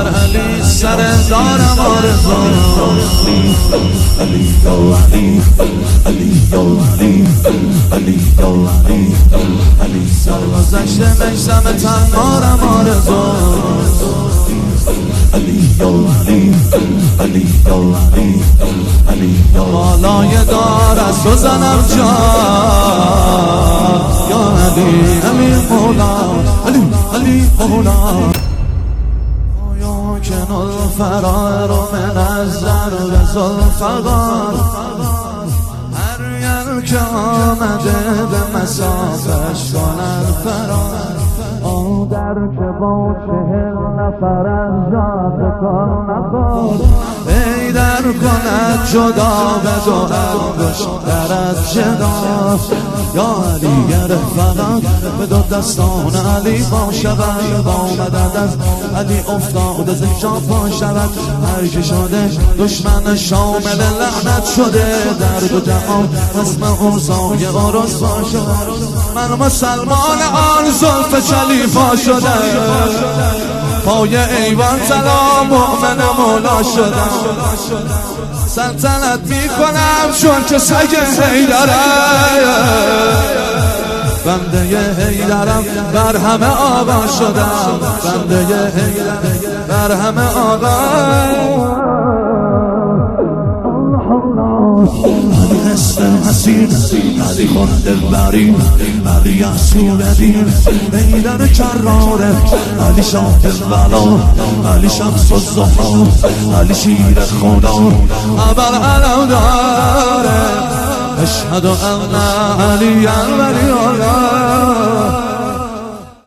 در علی سردارم آرزو علی علی علی علی علی علی علی سرگذشته میسم تنهارم آرزو علی علی علی علی علی بالای دار از تو زنم جان یا علی علی مولا علی علی مولا یا کنال فرار من از ضرب زلفقار هر یر که آمده به مسافش کنن فرار در که با 40 نفر از جاده کار نخور ای در کند جدا به دو انگشت در از جدا یا علی گر فقط به دو دستان علی با شود با مدد از علی افتاد از اینجا پا شود هر که شده دشمن شامل لعنت شده در دو جهان اسم اوزای رسوا شد من مسلمان آن زلف چلیپا شده پای ایوان سلام مؤمن مولا شدم سلطنت میکنم چون که سگ حیدرم بنده حیدرم بر همه آقا شدم بنده حیدرم بر همه آقا علی هستم حسین علی خونده بریم علی اصول دین بیدر کراره علی شاه ولا علی شمس و زهرا علی شیر خدا ابر علم داره اشهد ان علی ولی الله